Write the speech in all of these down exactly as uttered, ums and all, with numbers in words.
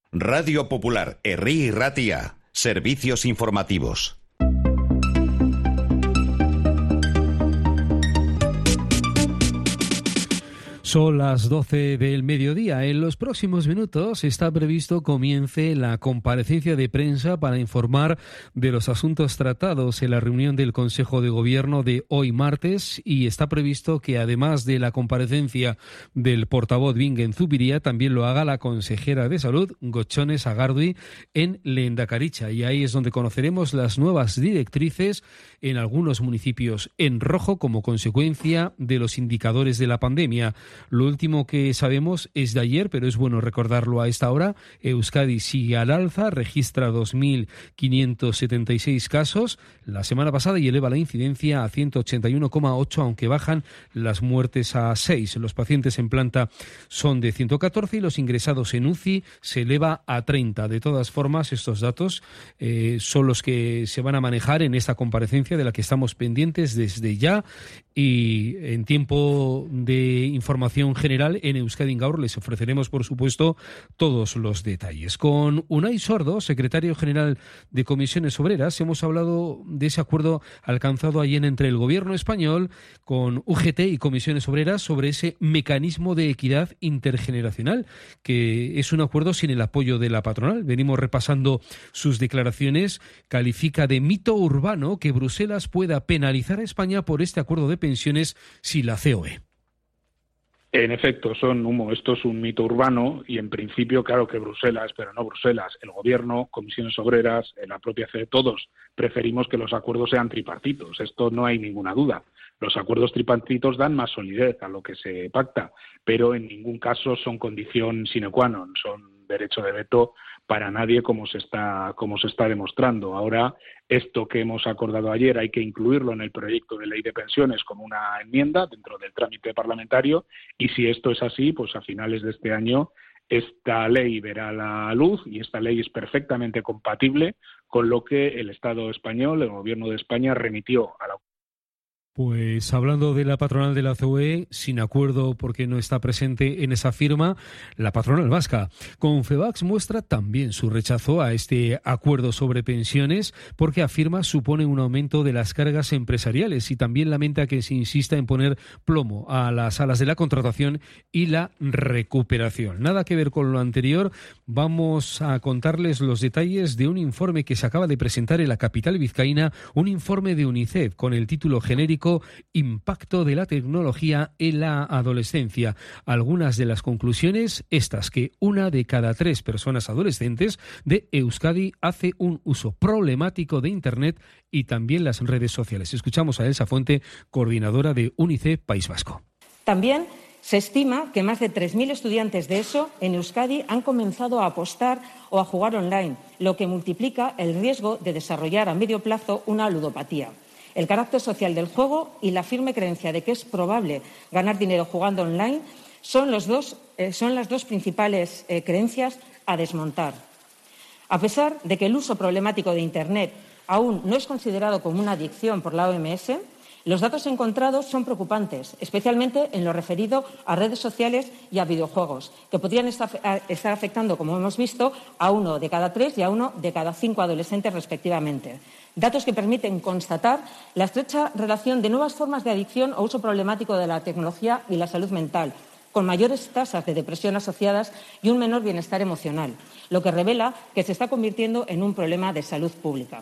Radio Popular, Herri y Ratia. Servicios informativos. Son las doce del mediodía. En los próximos minutos está previsto comience la comparecencia de prensa para informar de los asuntos tratados en la reunión del Consejo de Gobierno de hoy martes, y está previsto que además de la comparecencia del portavoz Bingen Zubiría, también lo haga la consejera de Salud, Gochone Sagardui, en Lehendakaricha, y ahí es donde conoceremos las nuevas directrices en algunos municipios en rojo como consecuencia de los indicadores de la pandemia. Lo último que sabemos es de ayer, pero es bueno recordarlo a esta hora. Euskadi sigue al alza, registra dos mil quinientos setenta y seis casos la semana pasada y eleva la incidencia a ciento ochenta y uno coma ocho, aunque bajan las muertes a seis. Los pacientes en planta son de ciento catorce y los ingresados en U C I se eleva a treinta. De todas formas, estos datos eh, son los que se van a manejar en esta comparecencia de la que estamos pendientes desde ya, y en tiempo de información general en Euskadi Gaur les ofreceremos, por supuesto, todos los detalles. Con Unai Sordo, secretario general de Comisiones Obreras, hemos hablado de ese acuerdo alcanzado ayer entre el Gobierno español con U G T y Comisiones Obreras sobre ese mecanismo de equidad intergeneracional, que es un acuerdo sin el apoyo de la patronal. Venimos repasando sus declaraciones. Califica de mito urbano que Bruselas pueda penalizar a España por este acuerdo de pensiones si la C O E. En efecto, son humo. Esto es un mito urbano y, en principio, claro que Bruselas, pero no Bruselas, el Gobierno, Comisiones Obreras, la propia C E, todos preferimos que los acuerdos sean tripartitos. Esto no hay ninguna duda. Los acuerdos tripartitos dan más solidez a lo que se pacta, pero en ningún caso son condición sine qua non, son derecho de veto para nadie, como se está como se está demostrando. Ahora, esto que hemos acordado ayer hay que incluirlo en el proyecto de ley de pensiones como una enmienda dentro del trámite parlamentario, y si esto es así, pues a finales de este año esta ley verá la luz, y esta ley es perfectamente compatible con lo que el Estado español, el Gobierno de España, remitió a la. Pues hablando de la patronal de la C O E, sin acuerdo porque no está presente en esa firma, la patronal vasca. Confebask muestra también su rechazo a este acuerdo sobre pensiones porque afirma supone un aumento de las cargas empresariales, y también lamenta que se insista en poner plomo a las alas de la contratación y la recuperación. Nada que ver con lo anterior, vamos a contarles los detalles de un informe que se acaba de presentar en la capital vizcaína, un informe de UNICEF con el título genérico Impacto de la tecnología en la adolescencia. Algunas de las conclusiones estas: que una de cada tres personas adolescentes de Euskadi hace un uso problemático de Internet y también las redes sociales. Escuchamos a Elsa Fuente, coordinadora de UNICEF País Vasco. También se estima que más de tres mil estudiantes de ESO en Euskadi han comenzado a apostar o a jugar online, lo que multiplica el riesgo de desarrollar a medio plazo una ludopatía. El carácter social del juego y la firme creencia de que es probable ganar dinero jugando online son, los dos, eh, son las dos principales eh, creencias a desmontar. A pesar de que el uso problemático de Internet aún no es considerado como una adicción por la O M S, los datos encontrados son preocupantes, especialmente en lo referido a redes sociales y a videojuegos, que podrían estar afectando, como hemos visto, a uno de cada tres y a uno de cada cinco adolescentes respectivamente. Datos que permiten constatar la estrecha relación de nuevas formas de adicción o uso problemático de la tecnología y la salud mental, con mayores tasas de depresión asociadas y un menor bienestar emocional, lo que revela que se está convirtiendo en un problema de salud pública.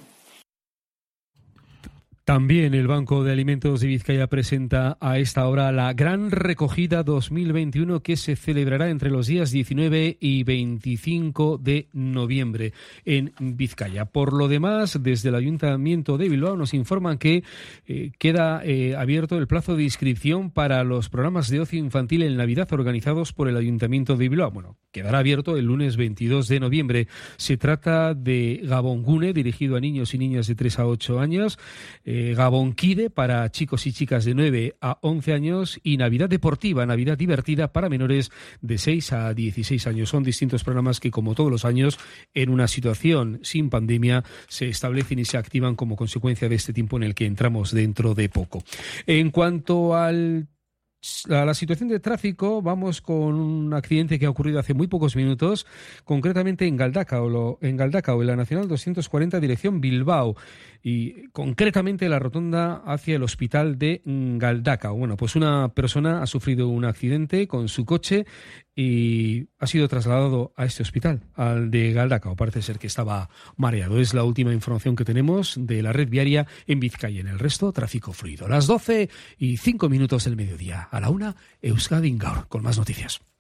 También el Banco de Alimentos de Vizcaya presenta a esta hora la Gran Recogida dos mil veintiuno, que se celebrará entre los días diecinueve y veinticinco de noviembre en Vizcaya. Por lo demás, desde el Ayuntamiento de Bilbao nos informan que eh, queda eh, abierto el plazo de inscripción para los programas de ocio infantil en Navidad organizados por el Ayuntamiento de Bilbao. Bueno, quedará abierto el lunes veintidós de noviembre. Se trata de Gabon Gune, dirigido a niños y niñas de tres a ocho años, eh, Gabon Kide para chicos y chicas de nueve a once años, y Navidad Deportiva, Navidad Divertida para menores de seis a dieciséis años. Son distintos programas que, como todos los años, en una situación sin pandemia, se establecen y se activan como consecuencia de este tiempo en el que entramos dentro de poco. En cuanto al A la situación de tráfico, vamos con un accidente que ha ocurrido hace muy pocos minutos, concretamente en Galdacao, en Galdacao, en la Nacional doscientos cuarenta, dirección Bilbao, y concretamente la rotonda hacia el hospital de Galdacao. Bueno, pues una persona ha sufrido un accidente con su coche y ha sido trasladado a este hospital, al de Galdacao. Parece ser que estaba mareado. Es la última información que tenemos de la red viaria en Vizcaya. En el resto, tráfico fluido. Las doce y cinco minutos del mediodía. A la una, Euskadi Gaur, con más noticias.